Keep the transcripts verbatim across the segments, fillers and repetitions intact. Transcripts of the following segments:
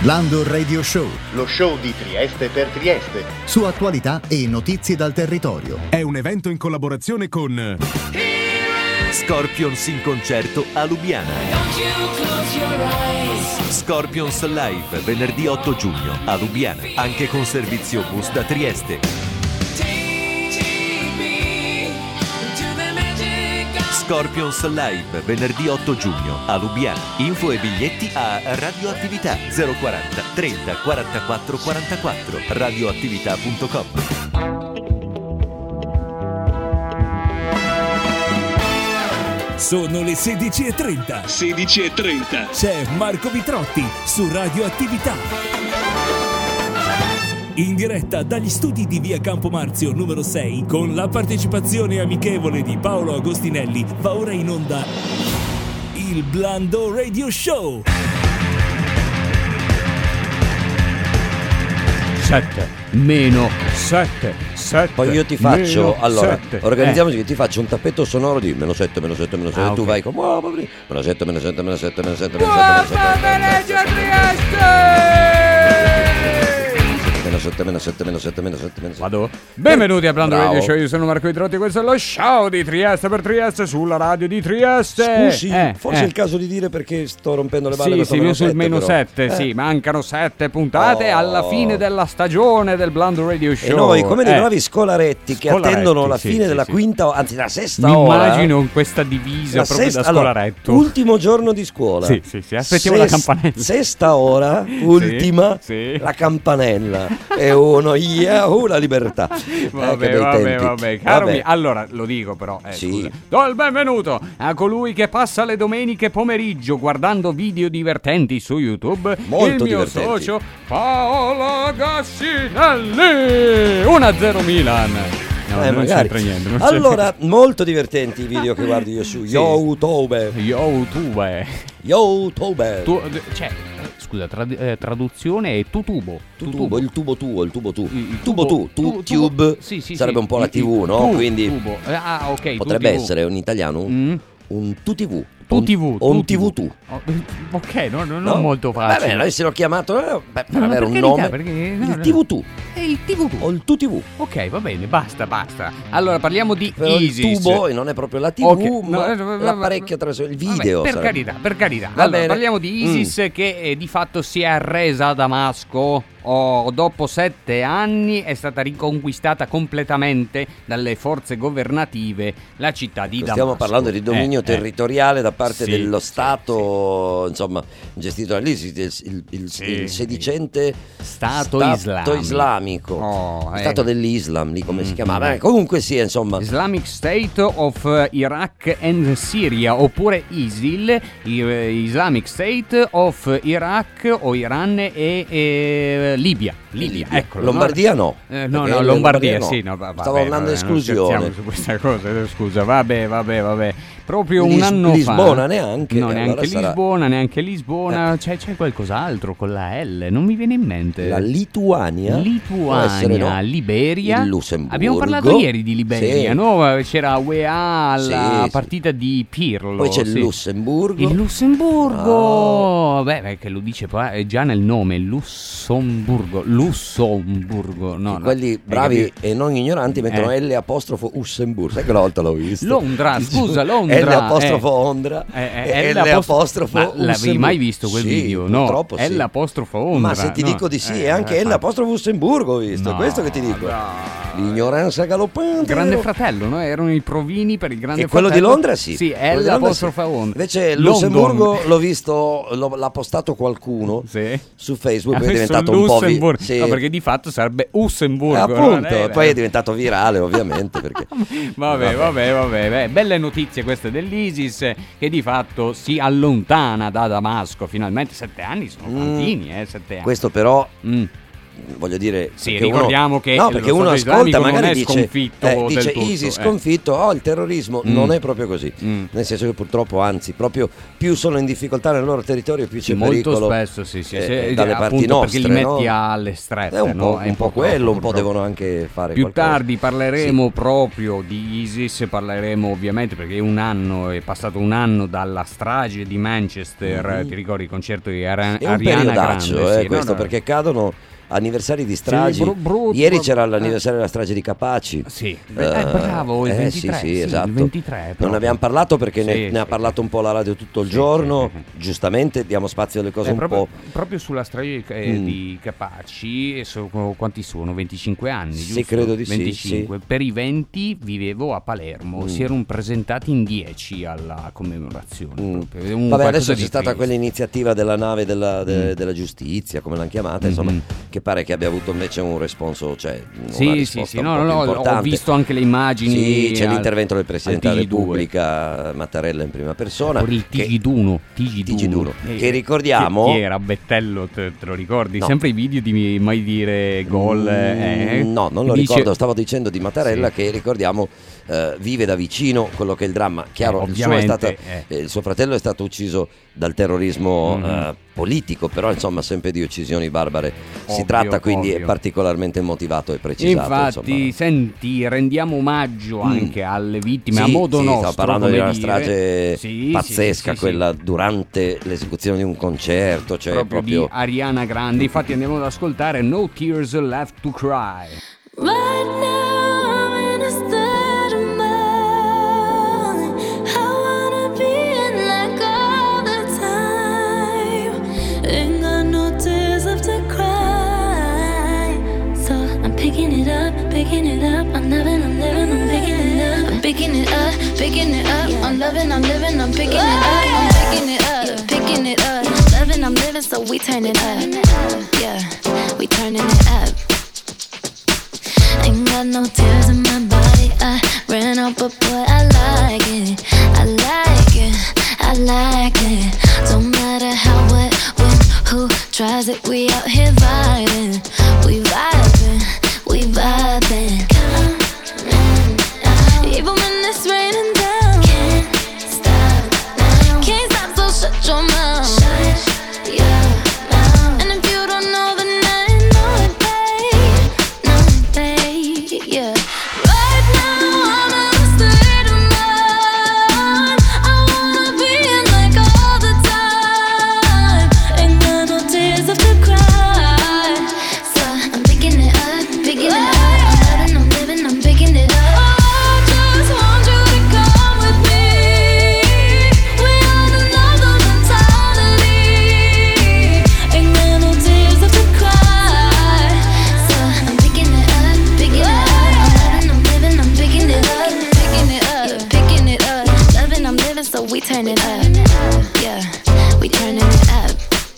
Blando Radio Show. Lo show di Trieste per Trieste. Su attualità e notizie dal territorio. È un evento in collaborazione con Scorpions in concerto a Lubiana. Scorpions Live venerdì otto giugno a Lubiana, anche con servizio bus da Trieste. Scorpions Live venerdì otto giugno a Lubiana. Info e biglietti a Radioattività zero quaranta trenta quarantaquattro quarantaquattro radioattività punto com. Sono le sedici e trenta. sedici e trenta. C'è Marco Vitrotti su Radioattività. In diretta dagli studi di via Campo Marzio numero sei, con la partecipazione amichevole di Paolo Agostinelli, va ora in onda il Blando Radio Show. sette meno sette sette. Poi io ti faccio, allora, sette. organizziamoci eh. che ti faccio un tappeto sonoro di meno sette, meno sette, meno sette, ah, tu okay. vai con oh, meno sette, meno sette, meno sette, meno sette, meno sette, meno sette, meno sette, meno sette, meno sette, meno sette, meno sette. Vado? Benvenuti a Blando Bravo. Radio Show, io sono Marco Vitrotti, questo è lo show di Trieste per Trieste sulla radio di Trieste. Scusi, eh, forse eh. è il caso di dire perché sto rompendo le balle. Sì, sì, io sul meno sette, eh. sì, mancano sette puntate Oh. alla fine della stagione del Blando Radio Show. E noi, come dei eh. bravi scolaretti che Scolaretti, attendono la sì, fine sì, della sì. quinta, anzi la sesta Mi ora. immagino in questa divisa La proprio sesta, da scolaretto. allora, ultimo giorno di scuola. Sì, sì, sì, aspettiamo Ses- la campanella. Sesta ora, ultima, sì. la campanella. E uno, yahoo, la libertà. Vabbè, Eh, che bei vabbè, tempi. vabbè, caro Vabbè. mi- allora lo dico però, eh, Sì. scusa. Do il benvenuto a colui che passa le domeniche pomeriggio guardando video divertenti su YouTube, Molto il mio divertenti. socio Paolo Gassinelli. uno a zero Milan. No, Eh, non magari. c'entra niente. non c'è- Allora, molto divertenti i video che guardo io su Sì. YouTube. YouTube. YouTube. Tu, cioè, scusa, trad- eh, traduzione è tutubo. Tutubo, il tubo tuo, il tubo tu. Il- il Il tubo tu, tu, tu- tube, tubo- sì, sì, sarebbe sì. un po' la Il- tivù, il no? tu- Quindi tubo. Eh, Ah, ok. potrebbe tu tivù. essere in italiano Mm. un tu tivù. Tu Un- tivù. O un tu tivù tu. Oh, ok, no, no, No? non molto facile. Vabbè, noi se l'ho chiamato eh, beh, per No, avere per un carità, nome. perché- no, il no. tivù tu. È il tivù tu. O il tu tivù. Ok, va bene, basta, basta. Allora parliamo di Però ISIS. il tubo e non è proprio la tivù, Ok, no, ma eh, va- va- l'apparecchio attraverso il Vabbè, video. per sarebbe. carità, per carità. Va Allora, bene. parliamo di ISIS Mm. che eh, di fatto si è arresa a Damasco. Oh, dopo sette anni è stata riconquistata completamente dalle forze governative la città di Damasco. Stiamo parlando di dominio Eh, eh. territoriale da parte Sì, dello sì, Stato, insomma, gestito dall'ISIS, il, il- Sì, il sì. sedicente Stato Stato islamico. islamico, Oh, il Stato eh. dell'Islam, lì come si Mm, chiamava. mm. Eh, comunque sì, insomma. Islamic State of eh, Iraq and Syria, oppure ISIL, i- eh, Islamic State of Iraq o Iran e, e Libia. Libia, eccolo. Lombardia no. Eh, no, Perché no, Lombardia Lombardia no. sì, no, va- Stavo vabbè, andando a vabbè, non esclusione. scherziamo su questa cosa, eh, scusa, vabbè, vabbè, vabbè. Proprio un Lis- anno Lisbona fa. neanche, No, allora neanche sarà- Lisbona, neanche Lisbona. C'è, c'è qualcos'altro con la L, non mi viene in mente. La Lituania, può essere, Lituania, no? Liberia. Il Lussemburgo. Abbiamo parlato ieri di Liberia, Sì. no? C'era U E A alla Sì, sì. partita di Pirlo. Poi c'è il sì. Lussemburgo. Il Lussemburgo. Oh. Beh, perché lo dice poi è già nel nome, Lussemburgo. Lussemburgo, no, no. Quelli Hai bravi capito? e non ignoranti mettono Eh. L apostrofo Lussemburgo. Sai che una volta l'ho visto? Londra, scusa, Londra. L apostrofo eh. Ondra. Eh, e eh, L apostrofo Ma l'avevi Lussemburgo. mai visto quel Sì, video? No, purtroppo sì. L apostrofo Ondra. Ma se ti no. dico di sì, Eh, è anche eh, L infatti. apostrofo Lussemburgo ho visto. No, è questo che ti dico. no. L'ignoranza galoppante. Grande Fratello, no? Erano i provini per il Grande E quello di Fratello. Londra sì. Sì, Quello L di Londra apostrofo sì. Ondra. Invece London. Lussemburgo l'ho visto, l'ho- l'ha postato qualcuno Sì. su Facebook, Ha poi è messo diventato un po' vi- Lussemburgo. sì. No, perché di fatto sarebbe Ussemburgo. Eh, appunto, no? Eh, poi eh. è diventato virale ovviamente perché Vabbè, vabbè, vabbè, beh, belle notizie queste dell'ISIS che di fatto si allontana da Damasco. Finalmente sette anni sono Mm. tantini, eh, sette anni. questo però Mm. voglio dire, Sì, perché ricordiamo uno, che no, lo perché Stato uno ascolta, islamico non magari è dice, sconfitto eh, del dice tutto, ISIS eh. sconfitto, oh il terrorismo, Mm. non è proprio così, Mm. nel senso che purtroppo, anzi, proprio più sono in difficoltà nel loro territorio, più c'è Sì, molto pericolo spesso sì, sì, eh, sì, dalle appunto parti nostre, perché li metti no? alle strette, È un no? po', È un po' purtroppo, quello, un po' purtroppo. devono anche fare Più qualcosa. tardi parleremo proprio di ISIS, parleremo ovviamente perché è un anno, è passato un anno dalla strage di Manchester, Mhm. ti ricordi il concerto di Ara- È un Ariana periodaccio, Grande? eh, sì, questo, no, no. perché cadono anniversari di stragi. bru- brutto, Ieri brutto. c'era l'anniversario della strage di Capaci. Sì, Eh, eh, bravo, il eh, ventitré, sì, sì, sì, esatto. il ventitré Non proprio. ne abbiamo parlato perché ne, Sì, ne sì, ha parlato sì. un po' la radio tutto il Sì, giorno. sì, sì. Giustamente diamo spazio alle cose Eh, un proprio, po'. proprio sulla strage eh, Mm. di Capaci, so- quanti sono? venticinque anni, Sì, giusto? credo di sì, venticinque. Per i venti vivevo a Palermo, Mm. si erano presentati in dieci alla commemorazione. Mm. proprio. Un Vabbè, qualcosa adesso di c'è stata triste. quell'iniziativa della nave della, de- Mm. della giustizia, come l'hanno chiamata, insomma, Mhm. che pare che abbia avuto invece un responso, cioè una Sì, sì, risposta sì, un no, po' no, più no, ho importante. visto anche le immagini. Sì, c'è al- l'intervento del Presidente al della T G due. Repubblica, Mattarella in prima persona. Con il che- T G uno, T G T G uno, Eh, che ricordiamo- Chi, chi era Bettello, te, te lo ricordi? No. Sempre i video di mai dire gol. Mm, eh? No, non lo Dice- ricordo, stavo dicendo di Mattarella Sì. che ricordiamo eh, vive da vicino quello che è il dramma. Chiaro, Eh, il, suo è stato, ovviamente, eh, il suo fratello è stato ucciso dal terrorismo Mhm. eh, politico, però insomma sempre di uccisioni barbare si Ovvio, tratta, quindi ovvio. è particolarmente motivato e precisato. Infatti, insomma. senti, rendiamo omaggio Mm. anche alle vittime a Sì, modo sì, nostro. stavo parlando di come una dire. strage Sì, pazzesca, sì, sì, quella sì. durante l'esecuzione di un concerto, cioè proprio, proprio, di Ariana Grande. Infatti andiamo ad ascoltare No Tears Left to Cry. Right now I'm in a state of mind. I wanna be in like all the time. Ain't got no tears left to cry. So I'm picking it up, picking it up. I'm loving, I'm living, I'm picking it up. I'm picking it up, picking it up. I'm loving, I'm living, I'm picking it up. I'm picking it up, picking it up. Loving, I'm living, so we turn it up. Yeah, we turning it up. Ain't got no tears in my body. I ran out, but boy, I like it. I like it. I like it. Don't matter how, what, when, who tries it. We out here vibing. We vibing. We vibing. Come on. Even when it's raining down. Can't stop now. Can't stop, so shut your mouth. Shut your mouth. And if you don't know, then I know it, babe. Know it, babe. Yeah. Right now I'm in a state of mind. I wanna be in like all the time. Ain't got no tears left to cry. So I'm picking it up, picking it up. I'm loving, I'm living, I'm picking it up. I just want you to come with me. We on another mentality. Ain't got no tears left to cry. So I'm picking it up, picking it up. I'm loving, I'm living, I'm picking it up, picking it up, picking it up. Loving, I'm living, so we turn it up. Yeah, we turning it up.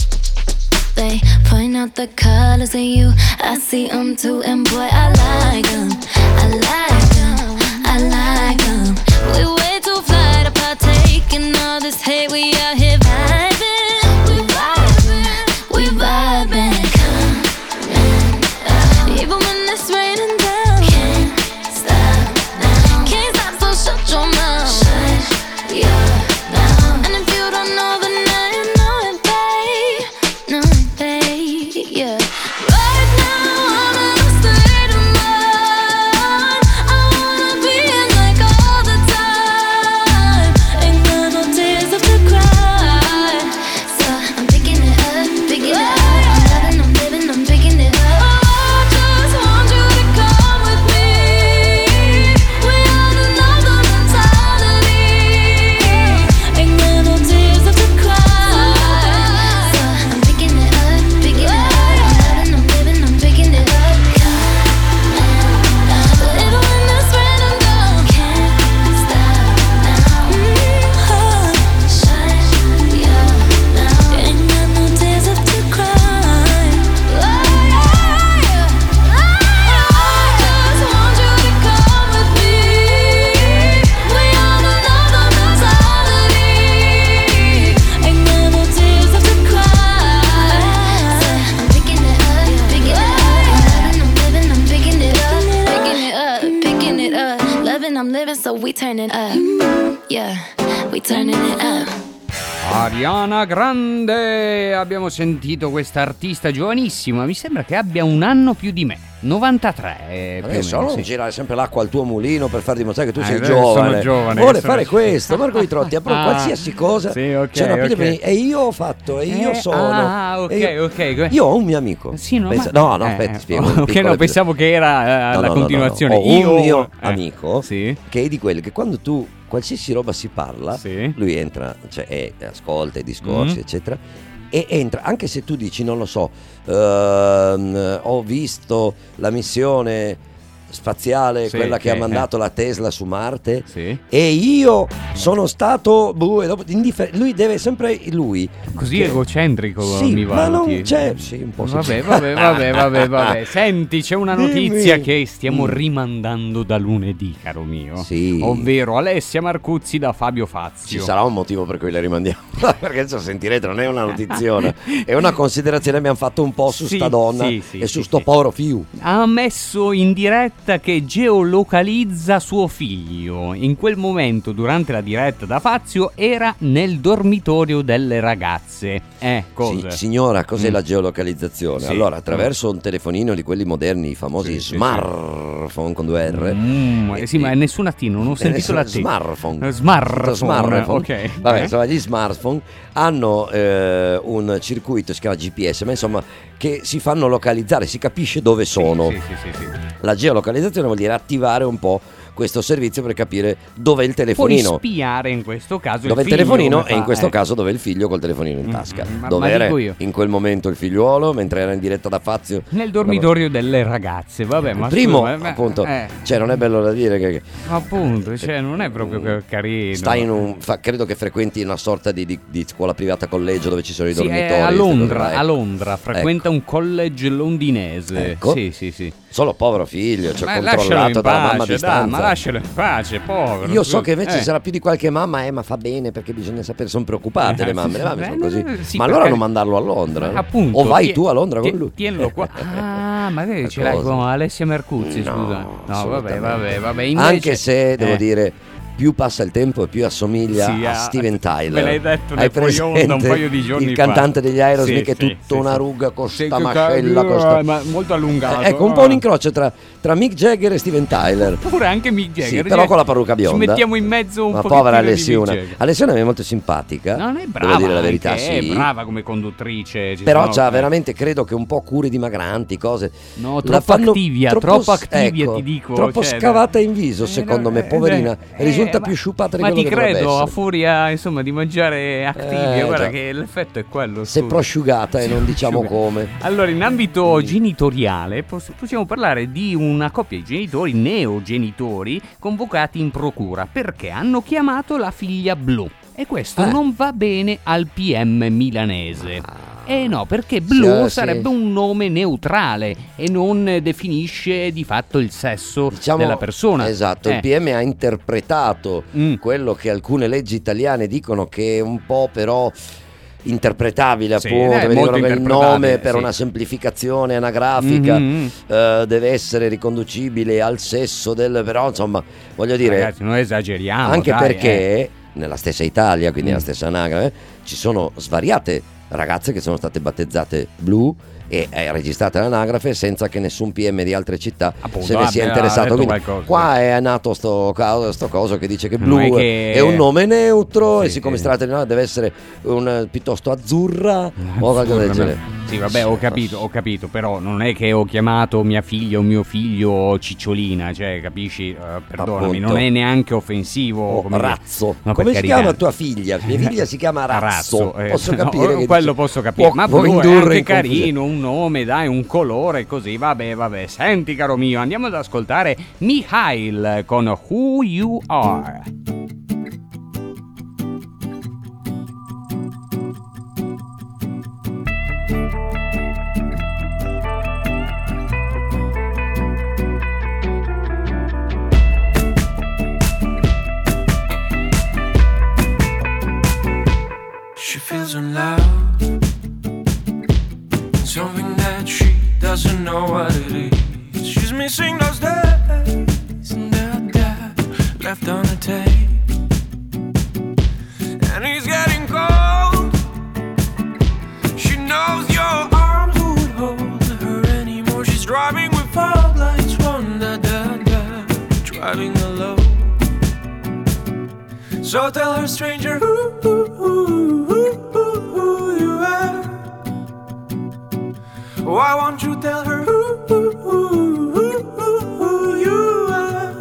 They point out the colors in you. I see them too, and boy, I like them. I like them. I like them. We way too fly to partake in all this hate. We out here vibing. We vibing. We vibing. Come on. Even when it's raining down. Can't stop now. Can't stop, so shut your mouth. Shut your mouth. And if you don't know, then I know it, babe. Know it, babe. Yeah. Right now I'm in a state of mind. I wanna be in like all the time. Ain't got no tears left to cry. So I'm picking it up, picking it up. I'm loving, I'm living, I'm picking it up. I just want you to come with me. We on another mentality. Ain't got no tears left to cry. So I'm picking it up, picking it up. I'm loving, I'm living, I'm I'm living, so we turning up. Yeah, we turning it up. Ariana Grande, abbiamo sentito questa artista giovanissima, mi sembra che abbia un anno più di me, novantatré. Adesso più o meno, non sì. girare sempre l'acqua al tuo mulino per far dimostrare che tu Ah, sei è vero, giovane. sono giovane, Vuole sono- fare questo, Marco Vitrotti, ha Ah, qualsiasi cosa. sì, ok, c'è una ok. pila- e io ho fatto, e io Eh, sono. ah, ok, e io, ok. Io ho un mio amico. Sì, no, Pensa- ma- no, no, eh, aspetta, ti spiego. ok, un no, piccolo pensavo che era eh, No, la no, no, no, no. continuazione. Ho Io un mio eh, amico sì. che è di quelli che quando tu qualsiasi roba si parla, Sì. lui entra, cioè e ascolta i discorsi, Mm. eccetera, e entra, anche se tu dici, non lo so, ehm, ho visto la missione spaziale, Sì, quella che sì, ha mandato la Tesla su Marte, Sì. e io sono stato boh, e dopo, indiffer- lui deve sempre lui Così che- egocentrico sì, mi ma valuti. non c'è, sì, un po' sì. Vabbè, vabbè, vabbè, vabbè, vabbè. Senti, c'è una notizia Dimmi. che stiamo Mm. rimandando da lunedì, caro mio. Sì. Ovvero Alessia Marcuzzi da Fabio Fazio. Ci sarà un motivo per cui le rimandiamo, perché adesso sentirete, non è una notiziona, è una considerazione che abbiamo fatto un po' su Sì, sta donna sì, sì, e sì, su sto sì. povero fiu. Ha ammesso in diretta che geolocalizza suo figlio. In quel momento, durante la diretta da Fazio, era nel dormitorio delle ragazze. Eh, cosa? Sì, signora, cos'è Mm. la geolocalizzazione? Sì. Allora, attraverso un telefonino di quelli moderni, i famosi Sì, sì, smartphone con due R. Mm, eh sì, ma nessuna T, non ho sentito la T. Smartphone. Eh, Smartphone, Smartphone. ok. Vabbè, Eh. insomma, gli smartphone hanno eh, un circuito, si chiama G P S, ma insomma, che si fanno localizzare, si capisce dove sono. Sì, sì, sì, sì. La geolocalizzazione vuol dire attivare un po' questo servizio per capire dove è il Puoi telefonino. spiare in questo caso Dove il il figlio, telefonino come e in fa, questo eh. caso dove il figlio col telefonino in Mm, tasca. ma- Dove ma era dico io. in quel momento il figliuolo mentre era in diretta da Fazio? Nel dormitorio delle ragazze, vabbè, ma Primo, scusa, ma- appunto, eh, cioè non è bello da dire che appunto, cioè non è proprio ca- carino. sta in un, fa- credo che frequenti una sorta di, di- di scuola privata collegio dove ci sono i Sì, dormitori. è a queste Londra, cose là, a ecco. Londra, frequenta un college londinese. Ecco. Sì, sì, sì. Solo povero figlio, cioè Ma lascialo in controllato dalla mamma a pace, dai, distanza. ma lascialo in pace, povero. Io so che invece Eh. ci sarà più di qualche mamma, eh, ma fa bene perché bisogna sapere, sono preoccupate Eh, le mamme, sì, le mamme sì, sono beh, così. eh, sì, ma allora perché- non mandarlo a Londra, no? Appunto, o vai tie- tu a Londra con tie- lui. Tienilo qua. Ah, magari ce Cosa? l'hai con Alessia Mercuzzi, No, scusa. No, vabbè, assolutamente. vabbè, vabbè. Invece, Anche se devo eh, dire, più passa il tempo e più assomiglia Sì, a a- Steven Tyler. me l'hai detto Hai nel Foglio Onda un presente paio di giorni il fa. cantante degli Aerosmith Sì, che è sì, tutta sì, una sì. ruga con Sì, sta che mascella, ca- con sta- ma molto allungato. Eh, ecco, un po' un incrocio tra, tra Mick Jagger e Steven Tyler. Pure anche Mick Jagger. Sì, però con la parrucca bionda. Ci mettiamo in mezzo un Ma pochettino povera di Alessiona. Mick Jagger. Alessiona è molto simpatica. Non è brava, devo dire la verità, anche, sì. è brava come conduttrice. ci Però sono- c'ha eh. veramente, credo che un po' cure dimagranti, cose. No, La troppo fanno Activia, troppo troppo s- Activia, ecco, ti dico. Troppo cioè, scavata in viso, eh, secondo no, me, eh, poverina. eh, risulta eh, più sciupata di ma quello ti che dovrebbe credo, a essere. furia insomma di mangiare Activia, Eh, guarda già. che l'effetto è quello. Se scusa. prosciugata e non diciamo Prosciugata. come. Allora, in ambito genitoriale poss- possiamo parlare di una coppia di genitori, neogenitori, convocati in procura perché hanno chiamato la figlia Blu. E questo Eh. non va bene al P M milanese. Eh no, perché Sì, Blu sì. sarebbe un nome neutrale e non definisce di fatto il sesso Diciamo, della persona. Esatto, Eh. il P M ha interpretato Mm. quello che alcune leggi italiane dicono che è un po' però interpretabile, Sì, appunto, è mi molto dicono che il interpretabile, nome per sì. una semplificazione anagrafica Mhm. eh, deve essere riconducibile al sesso del, però insomma, voglio dire, Ragazzi, non esageriamo. anche dai, perché eh. nella stessa Italia, quindi Mm. nella stessa anagrafe, ci sono svariate ragazze che sono state battezzate Blu e è registrata l'anagrafe senza che nessun P M di altre città Appunto, se ne sia abbia interessato. detto Quindi qualcosa. qua è nato sto, ca- sto coso che dice che Non Blu è che- è un nome neutro Sì, e siccome sì. si tratta di una deve essere un, piuttosto azzurra o qualcosa del genere. Sì, vabbè, ho capito, ho capito, però non è che ho chiamato mia figlia o mio figlio cicciolina, cioè, capisci? Eh, perdonami, Appunto. non è neanche offensivo. O come dire. razzo. No, Come per si carità. chiama tua figlia? Mia figlia si chiama Razzo. eh, Posso no, capire che quello dice- posso capire, può- ma può Blu è indurre anche in confusione. carino, un nome, dai, un colore così, vabbè, vabbè. Senti, caro mio, andiamo ad ascoltare Mihail con Who You Are. She feels in love, something that she doesn't know what it is. She's missing those days and that, that left on the tape. And he's getting cold. She knows your arms won't hold her anymore. She's driving with fog lights, one da da da, driving alone. So tell her, stranger, who, who, who, who, who, who you are. Why won't you tell her who, who, who, who, who, who you are?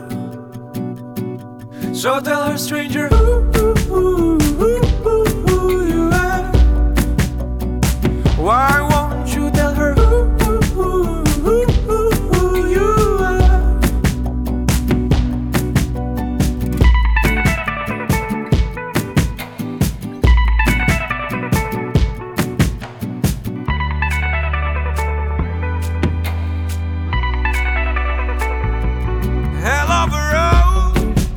So tell her, stranger, who, who, who, who, who, who you are. Why won't you tell her who, who, who, who, who, who you are? Hell of a road.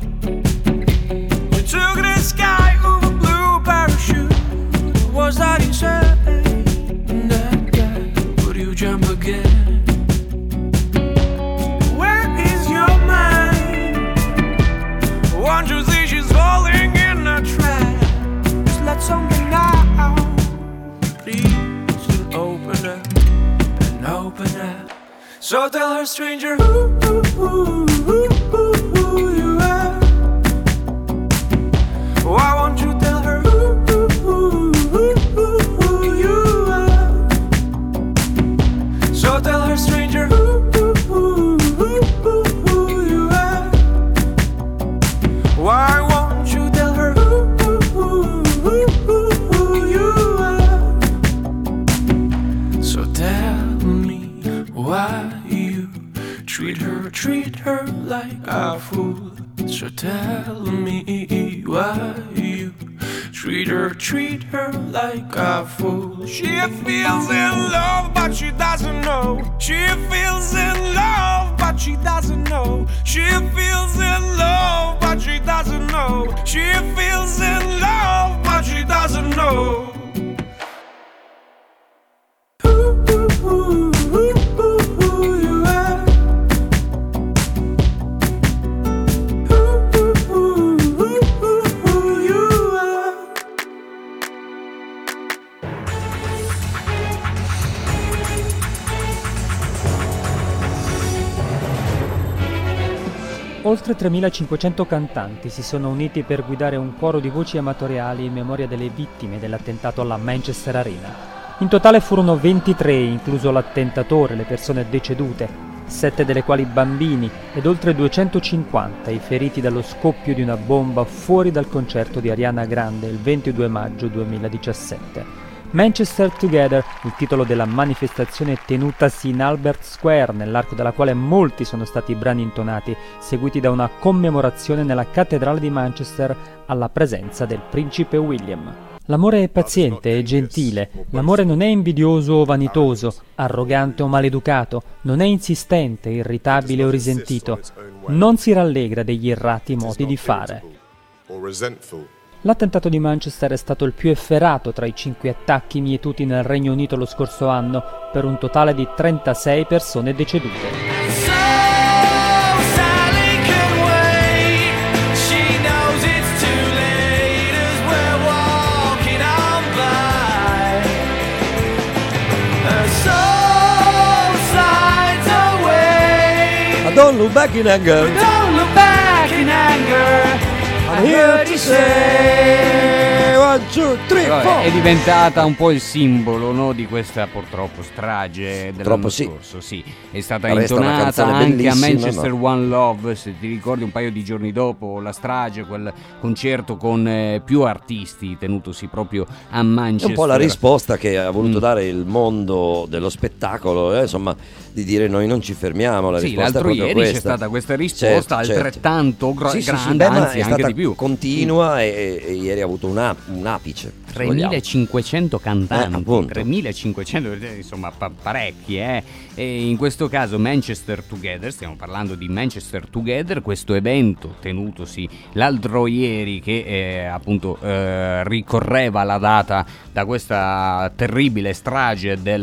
You took the sky over blue parachute. Was that insane? That guy, would you jump again? Where is your mind? Won't you see she's falling in a trap? Just let something out, please, and open up, and open up. So tell her, stranger, who, who, who, who, who, who you are. Why won't you tell her who, who, who, who, who, who you are? So tell her, stranger, who, who, who, who, who, who you are. Why won't you tell her who, who, who, who, who, who you are? So tell me why you treat her, treat her like a fool. So tell me why you treat her, treat her like a fool. She feels in love, but she doesn't know. She feels in love, but she doesn't know. She feels in love, but she doesn't know. She feels in love, but she doesn't know. Who, who, who, who, who, who you are? Oltre tremilacinquecento cantanti si sono uniti per guidare un coro di voci amatoriali in memoria delle vittime dell'attentato alla Manchester Arena. In totale furono ventitré, incluso l'attentatore, le persone decedute, sette delle quali bambini, ed oltre duecentocinquanta i feriti dallo scoppio di una bomba fuori dal concerto di Ariana Grande il ventidue maggio duemiladiciassette. Manchester Together, il titolo della manifestazione tenutasi in Albert Square, nell'arco della quale molti sono stati i brani intonati, seguiti da una commemorazione nella cattedrale di Manchester alla presenza del principe William. L'amore è paziente e gentile, l'amore non è invidioso o vanitoso, arrogante o maleducato, non è insistente, irritabile o risentito, non si rallegra degli errati modi di fare. L'attentato di Manchester è stato il più efferato tra i cinque attacchi mietuti nel Regno Unito lo scorso anno, per un totale di trentasei persone decedute. Don't look back in anger. Don't look back in anger. I'm here to say one, two, three, four. È diventata un po' il simbolo, no, di questa purtroppo strage dell'anno sì. scorso. Sì, è stata Resta una intonata canzone anche a bellissima, Manchester no? One Love, se ti ricordi, un paio di giorni dopo la strage, quel concerto con eh, più artisti tenutosi proprio a Manchester. È un po' la risposta che ha voluto Mm. dare il mondo dello spettacolo, eh, insomma, di dire noi non ci fermiamo. La Sì, risposta è l'altro proprio ieri questa. c'è stata questa risposta Certo, certo. altrettanto gra- Sì, sì, sì, grande, beh, ma anzi è anche stata di più. continua e, e ieri ha avuto un, ap- un apice. se vogliamo. tremilacinquecento cantanti, Eh, appunto. tremilacinquecento, insomma pa- parecchi, eh. E in questo caso Manchester Together, stiamo parlando di Manchester Together, questo evento tenutosi l'altro ieri che eh, appunto eh, ricorreva la data da questa terribile strage del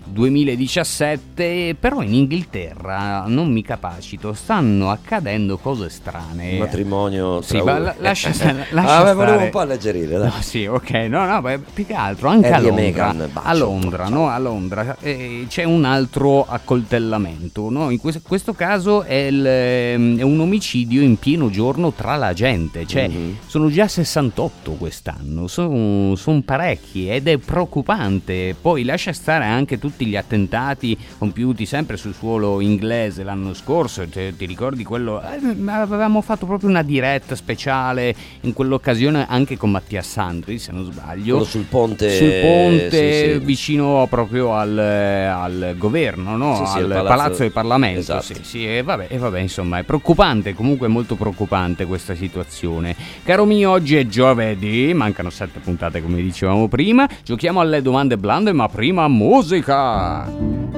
duemiladiciassette, però in Inghilterra, non mi capacito, stanno accadendo cose strane. Un matrimonio tra sì, ma la, lascia, lascia ah, stare. volevo un po' alleggerire, dai. No, sì, ok, no, no, beh, più che altro anche Harry a Londra, Meghan, bacio, a Londra, no, a Londra eh, c'è un altro accoltellamento, no? In questo, questo caso è, il, è un omicidio in pieno giorno tra la gente, cioè mm-hmm. sono già sessantotto quest'anno, sono son parecchi ed è preoccupante. Poi lascia stare anche tutti gli attentati compiuti sempre sul suolo inglese l'anno scorso, ti, ti ricordi quello? Eh, avevamo fatto proprio una diretta speciale in quell'occasione anche con Mattia Sandri, se non sbaglio, quello sul ponte, sul ponte sì, sì. vicino proprio al, al governo, no? Sì, sì, al palazzo... palazzo del Parlamento. Esatto. Sì, sì, e vabbè, e vabbè, insomma, è preoccupante, comunque molto preoccupante questa situazione. Caro mio, oggi è giovedì, mancano sette puntate come dicevamo prima, giochiamo alle domande blande, ma prima musica.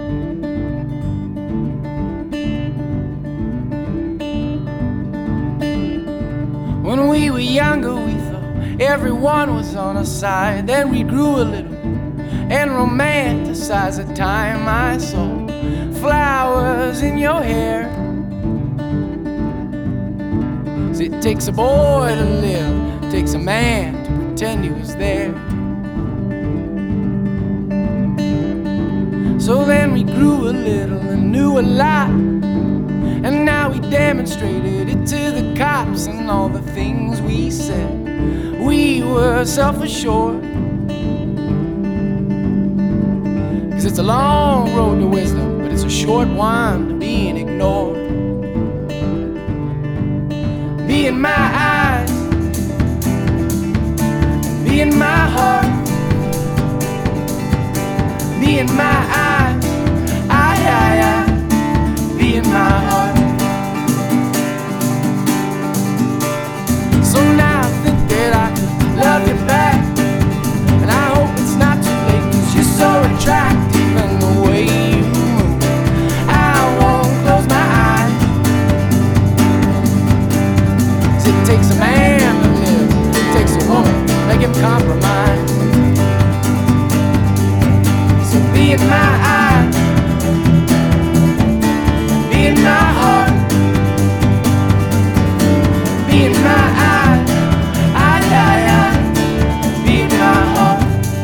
When we were younger, we thought everyone was on our side. Then we grew a little and romanticized the time. I saw flowers in your hair. So it takes a boy to live, it takes a man to pretend he was there. So then we grew a little and knew a lot, and now we demonstrated it to the cops and all the things we said. We were self-assured, 'cause it's a long road to wisdom, but it's a short one to being ignored. Be in my eyes, be in my heart, be in my eyes, I, I, I, be in my heart. So now I think that I could love you back, and I hope it's not too late, 'cause you're so attractive and the way you move, I won't close my eyes. 'Cause it takes a man to live, it takes a woman to make him compromise. So be in my eyes, be in my heart, be in my eyes, I, I, I, be in my heart.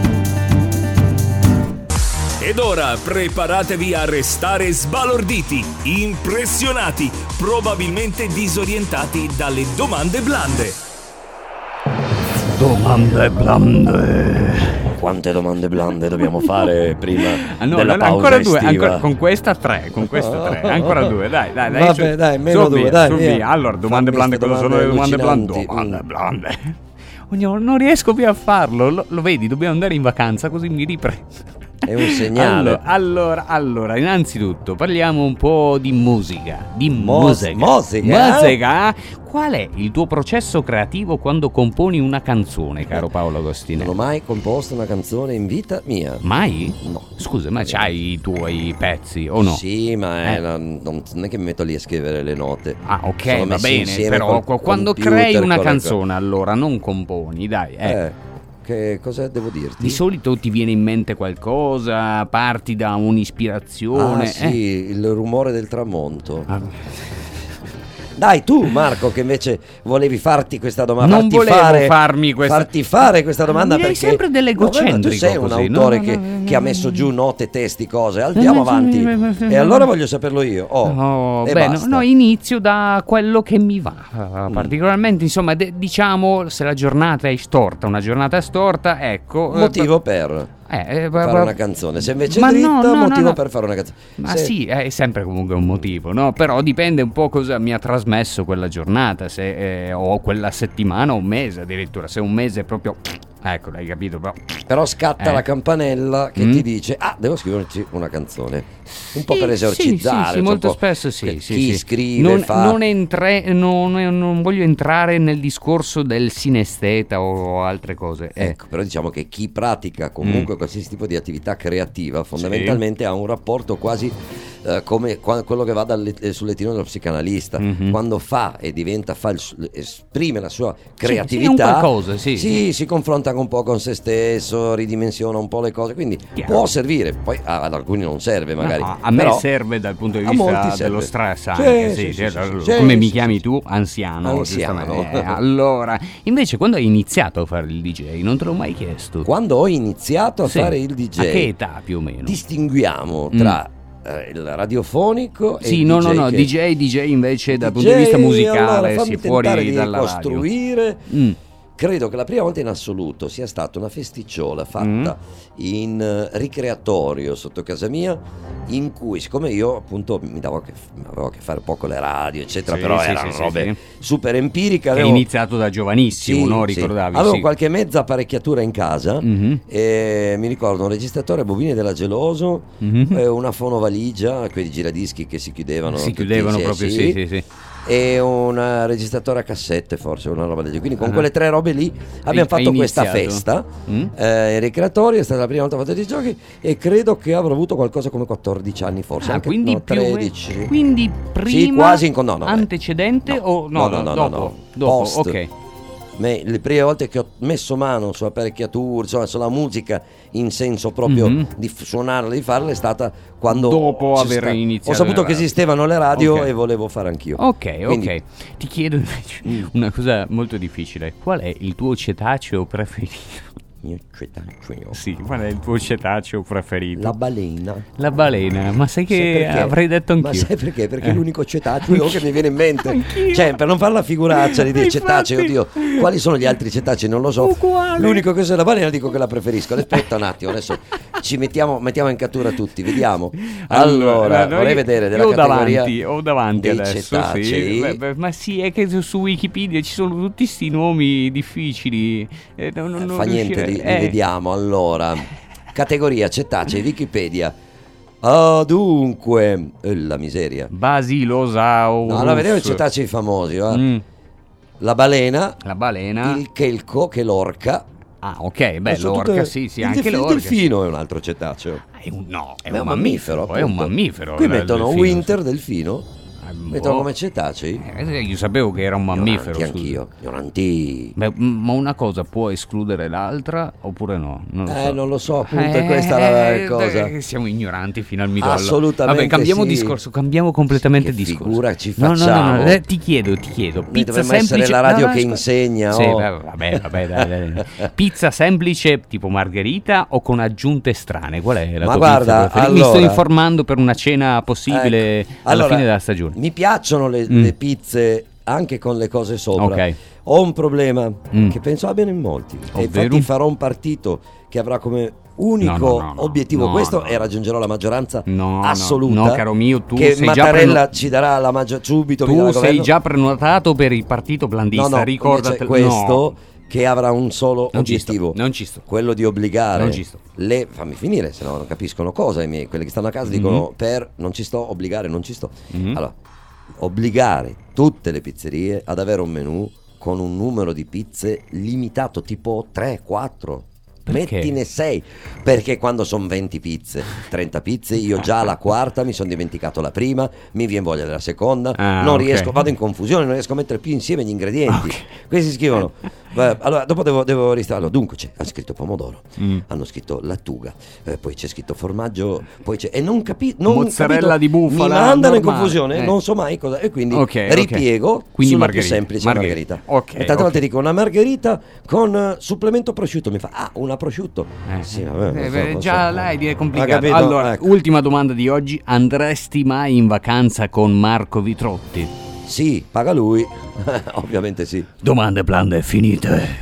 Ed ora preparatevi a restare sbalorditi, impressionati, probabilmente disorientati dalle domande blande. Domande blande. Quante domande blande dobbiamo fare prima ah, no, della no, pausa ancora due, estiva? ancora, con questa tre, con questa tre, ancora due, dai, dai, dai. Vabbè, su, dai, meno su due, via, dai, su via. via. Allora, domande Fammi blande, cosa sono le domande blande? allucinanti. Domande blande. Ognuno, non riesco più a farlo, lo, lo vedi, dobbiamo andare in vacanza così mi riprendo. È un segnale. Allora, allora, allora, innanzitutto parliamo un po' di musica. Di Mos- musica. musica? Musica? Qual è il tuo processo creativo quando componi una canzone, caro Paolo Agostinelli? Non ho mai composto una canzone in vita mia. Mai? No. Scusa, ma c'hai i tuoi pezzi o no? Sì, ma è, Eh. non, non è che mi metto lì a scrivere le note. Ah, ok, Sono va messi bene, insieme però col quando computer, crei una con le canzone, allora non componi, dai, eh. Eh, che cosa devo dirti? Di solito ti viene in mente qualcosa, parti da un'ispirazione. Ah, sì, eh. il rumore del tramonto. Ah. Dai tu Marco che invece volevi farti questa domanda, Non farti volevo fare, farmi questa farti fare questa domanda Mi hai perché sempre dell'egocentrico No, tu sei un così, autore no, che, no, no, che ha messo giù note, testi, cose. Andiamo avanti. E allora voglio saperlo io. Oh, Oh, e beh, no, basta. no, inizio da quello che mi va, uh, particolarmente, insomma, de- diciamo, se la giornata è storta, una giornata è storta, ecco. eh, Motivo per eh, eh, fare una canzone. Se invece è ma dritta, no, no, no, motivo no. per fare una canzone. Ma Se- sì, è sempre comunque un motivo, no? Però dipende un po' cosa mi ha trasmesso quella giornata, se eh, o quella settimana o un mese addirittura, se un mese è proprio... Ecco, l'hai capito, però... Però scatta Eh. la campanella che Mm. ti dice: ah, devo scriverci una canzone. Un po' Sì, per esorcizzare. sì, sì, sì, un molto po' spesso sì, per sì, chi sì. scrive non, fa. non, entre- non, non voglio entrare nel discorso del sinesteta o altre cose. eh. Ecco, però diciamo che chi pratica comunque Mm. qualsiasi tipo di attività creativa fondamentalmente ha un rapporto quasi eh, come qua- quello che va dal, sul lettino dello psicanalista, Mhm. quando fa e diventa fa il su- esprime la sua sì, è un creatività, qualcosa, sì, sì. si confronta un po' con se stesso, ridimensiona un po' le cose, quindi Chiaro. può servire, poi a- ad alcuni non serve magari. No, a me però serve dal punto di a vista molti dello serve. stress Sì, anche, sì, sì, sì, sì, sì, allora, sì, come sì, mi sì, chiami sì. tu? Anziano. Anziano. giustamente. Eh, allora, invece quando hai iniziato a fare il D J, non te l'ho mai chiesto. Quando ho iniziato a Sì. fare il D J, A che età più o meno? distinguiamo tra eh, il radiofonico e Sì, il no, D J no, no, che- D J, D J invece dal D J, punto di vista musicale, allora, si fammi è fuori tentare di dalla radio. costruire. Mm. Credo che la prima volta in assoluto sia stata una festicciola fatta Mm. in eh, ricreatorio sotto casa mia, in cui, siccome io appunto mi davo a che, avevo a che fare poco le radio eccetera, Sì, però sì, erano sì, sì, robe sì. super empiriche, Hai avevo, iniziato da giovanissimo, sì, no? sì. Ricordavi? Avevo sì. qualche mezza apparecchiatura in casa, Mhm. e mi ricordo un registratore a bobine della Geloso, Mhm. eh, una fonovaligia, quei giradischi che si chiudevano Si tutti chiudevano insieme, proprio, sì, sì, sì. e un eh, registratore a cassette, forse una roba del genere. Quindi con Ah. quelle tre robe lì abbiamo Hai- fatto hai questa iniziato. festa Mm? eh, in ricreatorio, è stata la prima volta fatta di giochi e credo che avrò avuto qualcosa come quattordici anni forse, Ah, anche quindi no, più o meno- tredici. quindi prima Sì, quasi in con- no, no, beh. antecedente No. o no, No, no, no, dopo, no, no. dopo, Post. ok. Me- le prime volte che ho messo mano su apparecchiature, insomma, sulla musica in senso proprio Mhm. di f- suonarla, di farla, è stata quando Dopo ci aver sta- iniziato ho saputo le che radio. esistevano le radio Ok. e volevo fare anch'io. Ok, Quindi- ok. Ti chiedo invece Mm. una cosa molto difficile. Qual è il tuo cetaceo preferito? Io cetaceo. Sì, qual è il tuo cetaceo preferito? La balena. La balena, ma sai che Sai perché? avrei detto anch'io. Ma sai perché? Perché è Eh. l'unico cetaceo che mi viene in mente. Anch'io. Cioè, per non fare la figuraccia di dire Infatti. cetaceo, oddio, quali sono gli altri cetacei? Non lo so. Uguale. L'unico che è la balena dico che la preferisco. Aspetta un attimo, adesso ci mettiamo, mettiamo in cattura tutti, vediamo. Allora, noi- vorrei vedere della io ho categoria davanti, ho davanti dei adesso, cetacei. sì. Beh, beh, ma sì, è che su- su Wikipedia ci sono tutti sti nomi difficili. Eh, non- non- non Fa niente, riuscirei- li, li eh. vediamo. Allora, categoria cetacei, Wikipedia. Ah, dunque, eh, la miseria. Basilosaurus. No, allora vediamo i cetacei famosi. va. Mm, La balena, la balena. il chelco, che è l'orca. Ah, ok, beh, Sono l'orca tutte- sì, sì, il anche delf- l'orca. Il delfino è un altro cetaceo. È un, no, è, Ma un mammifero, è un appunto. mammifero. Qui il mettono delfino. winter, delfino. Eh, Mettono boh. come cetacei. Eh, io sapevo che era un mammifero. Ignoranti scusa. anch'io. Ignoranti. Beh, m- ma una cosa può escludere l'altra oppure no? Non lo Eh, so. non lo so, appunto, è questa la Eh, cosa. eh, Siamo ignoranti fino al midollo. Assolutamente Vabbè, cambiamo sì. discorso, cambiamo completamente Che discorso. figura ci No, no, no, facciamo? no, eh, ti chiedo, ti chiedo. Noi Pizza dovremmo semplice. essere la radio no, no, che ascolta. insegna. Sì, oh. vabbè, vabbè, dai, dai, dai. Pizza semplice tipo margherita o con aggiunte strane? Qual è la Ma tua guarda, pizza preferita? Mi sto allora- informando per una cena possibile Ecco. alla Allora, fine della stagione. Mi piacciono le, Mm. le pizze anche con le cose sopra. Ok. Ho un problema Mm. che penso abbiano in molti. E Ovvero? infatti farò un partito che avrà come unico No, no, no, no. obiettivo No, questo no. e raggiungerò la maggioranza No, no, assoluta. no, caro mio, tu che sei già Mattarella preno- ci darà la maggio subito. mi darà Tu il sei governo. già prenotato per il partito blandista, No, no, ricordate invece questo che avrà un solo Non ci sto, obiettivo, non ci sto. quello di obbligare Non ci sto. le fammi finire, se no non capiscono cosa i miei, quelli che stanno a casa dicono per non ci sto, obbligare non ci sto. Mhm. Allora, obbligare tutte le pizzerie ad avere un menù con un numero di pizze limitato, tipo tre, quattro. Perché? Mettine sei, perché quando sono venti pizze, trenta pizze, io già alla quarta mi sono dimenticato la prima, mi viene voglia della seconda, Ah, non ok. riesco, vado in confusione, non riesco a mettere più insieme gli ingredienti. Ok. Questi scrivono. Beh, allora, dopo devo, devo ristarlo. Dunque, c'è, hanno scritto pomodoro, Mm. hanno scritto lattuga, eh, poi c'è scritto formaggio, poi c'è. E non capisco. Mozzarella di bufala, Mi mandano in normale, confusione, eh. non so mai cosa. E quindi Ok, ok. ripiego Quindi sulla margherita, più semplice margherita. margherita. Ok, e tante ok. volte dico una margherita con eh, supplemento prosciutto. Mi fa, ah, una prosciutto. Eh, Sì, vabbè, non eh, so, beh, non già so. là è Ha complicato. capito? Allora, Ecco. ultima domanda di oggi: andresti mai in vacanza con Marco Vitrotti? Sì, paga lui. Ovviamente sì. Domande blande finite.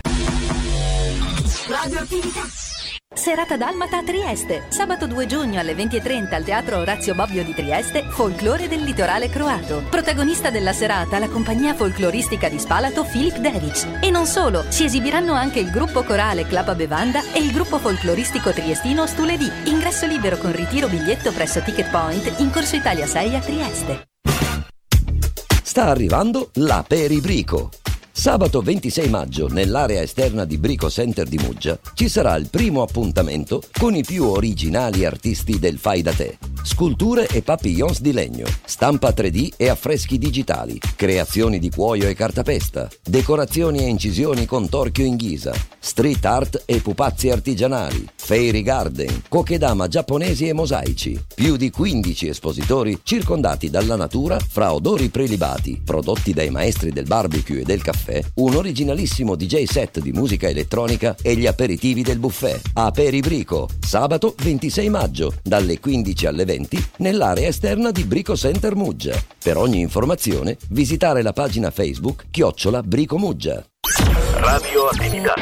Serata Dalmata a Trieste. Sabato due giugno alle venti e trenta al Teatro Orazio Bobbio di Trieste, Folklore del litorale croato. Protagonista della serata la compagnia folcloristica di Spalato Filip Devic. E non solo, si esibiranno anche il gruppo corale Clapa Bevanda e il gruppo folcloristico triestino Stuledi. Ingresso libero con ritiro biglietto presso Ticket Point in Corso Italia sei a Trieste. Sta arrivando la Peribrico. Sabato ventisei maggio, nell'area esterna di Brico Center di Muggia, ci sarà il primo appuntamento con i più originali artisti del fai da te. sculture e papillons di legno, stampa tre D e affreschi digitali, creazioni di cuoio e cartapesta, decorazioni e incisioni con torchio in ghisa, street art e pupazzi artigianali, fairy garden, kokedama giapponesi e mosaici. Più di quindici espositori circondati dalla natura fra odori prelibati, prodotti dai maestri del barbecue e del caffè, un originalissimo D J set di musica elettronica e gli aperitivi del buffet. Aperibrico, sabato ventisei maggio, dalle quindici alle venti, nell'area esterna di Brico Center Muggia. Per ogni informazione visitare la pagina Facebook chiocciola Brico Muggia. Radio Attività.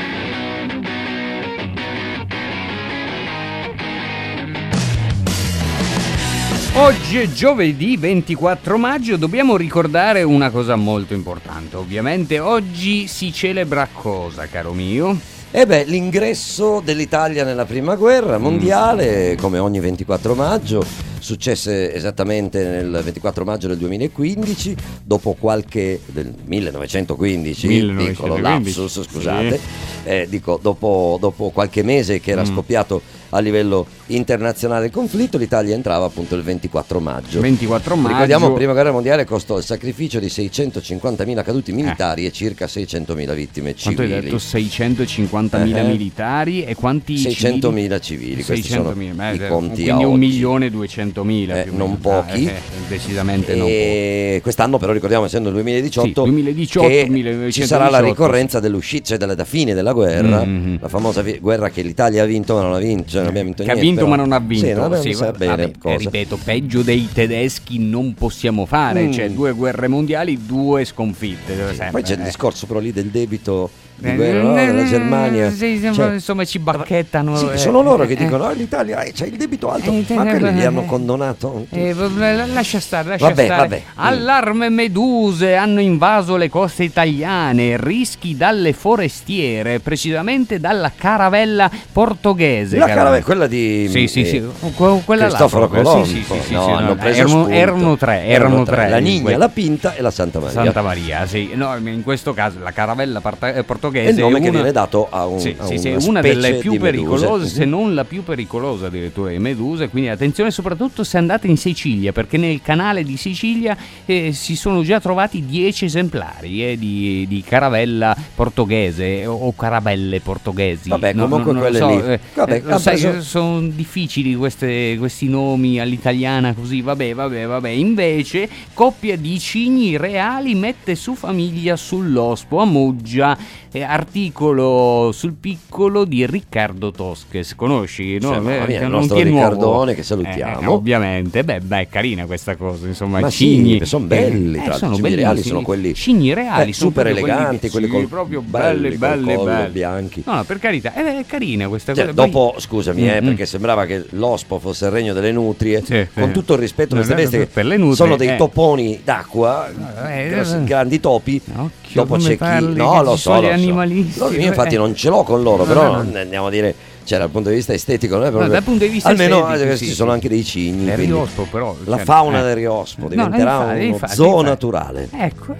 Oggi è giovedì ventiquattro maggio, dobbiamo ricordare una cosa molto importante. Ovviamente oggi si celebra cosa, caro mio? E beh, l'ingresso dell'Italia nella prima guerra mondiale, mm. come ogni ventiquattro maggio, successe esattamente nel ventiquattro maggio del duemilaquindici, dopo qualche del millenovecentoquindici, millenovecentoquindici piccolo lapsus, scusate, sì. eh, dico dopo, dopo qualche mese che era mm. scoppiato a livello internazionale il conflitto, l'Italia entrava appunto il ventiquattro maggio. ventiquattro maggio. Ricordiamo, prima guerra mondiale costò il sacrificio di seicentocinquantamila caduti militari eh. e circa seicentomila vittime civili. Quanto hai detto? seicentocinquantamila eh. militari e quanti seicentomila civili? Questi sono beh, i conti quindi un milione e duecentomila eh, non pochi eh, decisamente e non pochi. Quest'anno però ricordiamo, essendo il duemiladiciotto, sì, duemiladiciotto che millenovecentodiciotto, ci sarà la ricorrenza dell'uscita, cioè della fine della guerra, mm-hmm. la famosa vi- guerra che l'Italia ha vinto ma non ha vinto, cioè non abbiamo vinto che niente, ha vinto però. ma non ha vinto, sì, non sì, sa bene vabbè, cosa. Ripeto, peggio dei tedeschi non possiamo fare, mm. cioè due guerre mondiali, due sconfitte, sì, sempre, poi c'è il eh. discorso però lì del debito di guerra, no? Della Germania, sì, cioè, insomma ci bacchettano, sì, eh, sono loro che eh, dicono oh, l'Italia c'è il debito alto, eh, ma quelli li eh, hanno condonato. Eh, lascia stare, lascia vabbè, stare. Vabbè. Allarme meduse hanno invaso le coste italiane, rischi dalle forestiere, precisamente dalla caravella portoghese. La caravella, quella di sì, sì, sì, quella Cristoforo là, Colombo. Sì, sì, sì, no, sì, hanno no, preso erano, spunto. erano tre, erano, erano tre. tre. La Nigna, que- la Pinta e la Santa Maria. Santa Maria, sì. No, in questo caso la caravella part- portoghese è il nome è che una... viene dato a un sì, a sì, sì, una, una delle più di pericolose, meduse. se non la più pericolosa addirittura di meduse, quindi attenzione soprattutto se andate in Sicilia, perché nel canale di Sicilia eh, si sono già trovati dieci esemplari eh, di, di caravella portoghese o, o caravelle portoghesi. Vabbè, no, comunque no, quelle so, lì. Eh, Vabbè, eh, sai, preso... sono difficili queste, questi nomi all'italiana così, vabbè, vabbè, vabbè. Invece, coppia di cigni reali mette su famiglia sull'Ospo a Muggia. Eh, articolo sul piccolo di Riccardo Tosches, conosci? No? Cioè, eh, mia, il non nostro ti è nuovo. Riccardone che salutiamo. Eh, ovviamente, beh, beh, è carina questa cosa, insomma, ma cigni sì, sono belli, eh, tra sono cigni reali sono bellissimi. quelli Cigni reali eh, sono super proprio eleganti, quelli, quelli col, proprio belli, belli, belli, col collo, belli. bianchi. No, no, per carità, è carina questa cioè, cosa. dopo, poi... scusami, eh, mm-hmm. perché sembrava che l'Ospo fosse il regno delle nutrie. Sì, con sì. tutto il rispetto per No, queste bestie, per le nutrie, sono dei eh. toponi d'acqua, eh, grossi, eh, grandi topi. Occhio, dopo come c'è chi, parli, no, che lo ci so, sono lo gli so. animalisti, No, io infatti eh. non ce l'ho con loro, No, però no, no. andiamo a dire. Cioè, dal punto di vista estetico, non è proprio. No, dal punto di vista almeno estetico, eh, sì, ci sì. sono anche dei cigni. Il quindi Riospo, però. la cioè, fauna eh. del Riospo No, diventerà infatti, uno infatti, zoo infatti. naturale. Ecco,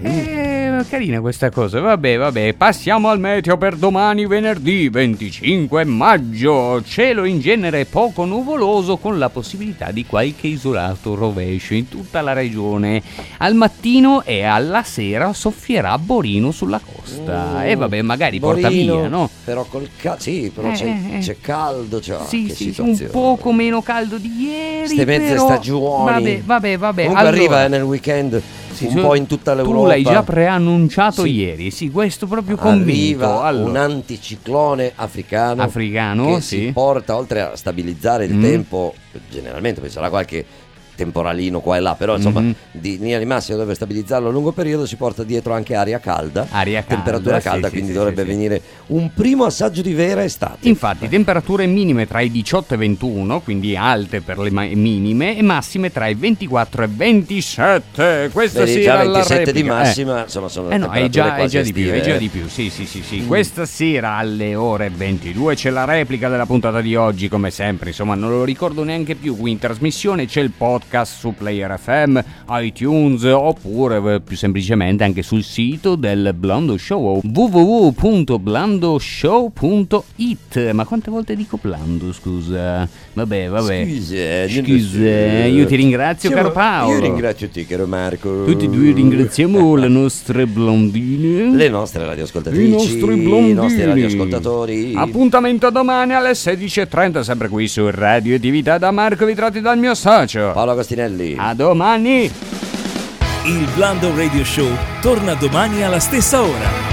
è carina questa cosa. Vabbè, vabbè. Passiamo al meteo per domani, venerdì venticinque maggio. Cielo in genere poco nuvoloso, con la possibilità di qualche isolato rovescio in tutta la regione. Al mattino e alla sera soffierà Borino sulla costa. Mm, e vabbè, magari Borino, porta via, no? Però col ca- sì, però Eh, c'è, eh, c'è caldo, cioè, sì, che sì, situazione. un poco meno caldo di ieri. Queste mezze però... stagioni. Vabbè, vabbè, vabbè. Comunque allora... arriva eh, nel weekend Sì, un su- po' in tutta l'Europa. Tu l'hai già preannunciato Sì. ieri, sì, questo proprio convinto. Arriva Allora, un anticiclone africano, Africano, che sì. si porta, oltre a stabilizzare il Mm. tempo, generalmente poi sarà qualche temporalino qua e là, però insomma Mhm. di linea di massima deve stabilizzarlo a lungo periodo, si porta dietro anche aria calda, Aria calda, temperatura sì, calda, sì, quindi sì, dovrebbe sì, sì. venire un primo assaggio di vera estate. Infatti, temperature minime tra i diciotto e ventuno, quindi alte per le ma- minime, e massime tra i ventiquattro e ventisette. Questa Vedi, sera già alla ventisette di replica. massima, insomma sono Eh no, è temperature già, è quasi già di più, è estive, già eh. di più, sì, sì, sì, sì. Questa sera alle ore ventidue c'è la replica della puntata di oggi, come sempre, insomma, non lo ricordo neanche più, qui in trasmissione c'è il podcast podcast su Player F M, iTunes oppure più semplicemente anche sul sito del Blando Show w w w punto blando show punto it. Ma quante volte dico Blando, scusa? Vabbè, vabbè. Scusa, Scusa, io ti ringrazio, Siamo, caro Paolo. Io ringrazio te, caro Marco. Tutti e due ringraziamo le nostre blondine, le nostre radioascoltatrici, i nostri blondini, i nostri radioascoltatori. Appuntamento a domani alle sedici e trenta, sempre qui su Radioattività, da Marco Vitrati, dal mio socio Paolo Agostinelli. A domani. Il Blando Radio Show torna domani alla stessa ora.